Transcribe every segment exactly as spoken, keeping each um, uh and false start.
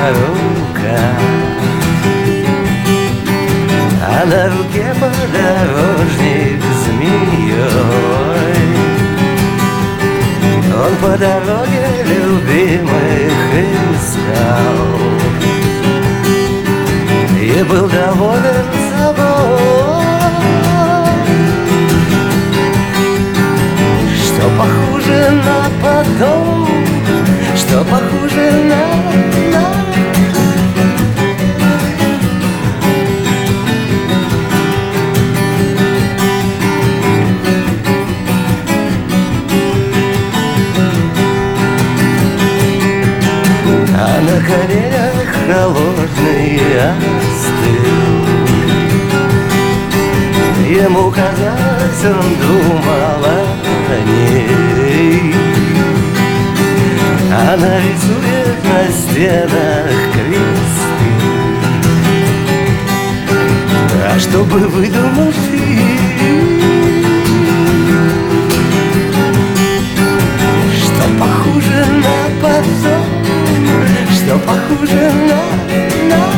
рука, а на руке подорожник змеей. Он по дороге любимых искал и был доволен собой, что похуже на потом, что похуже на, на. А на коленях холодный остыл. Ему казалось, он думал о ней. Она рисует на стенах кресты. А что бы выдумал ты? Что похуже на потом, что похуже на, на.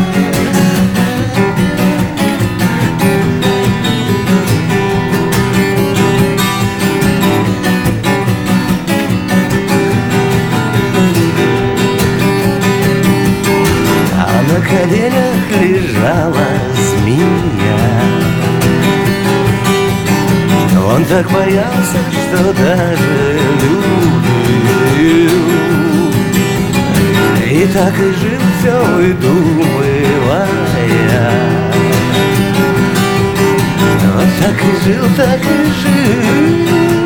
А на коленях лежала змея. Он так боялся, что даже любил. И так и жил, все выдумывая. Вот так и жил, так и жил.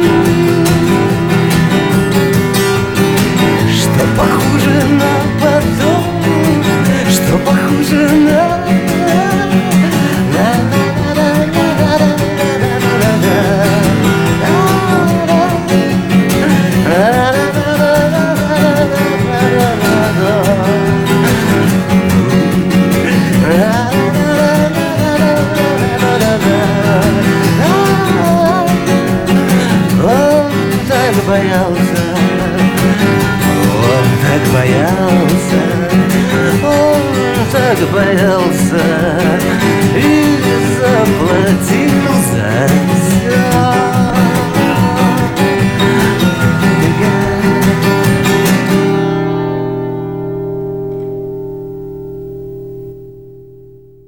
Что похуже на потом, что похуже на, на. Боялся, он так боялся, он так боялся и заплатил.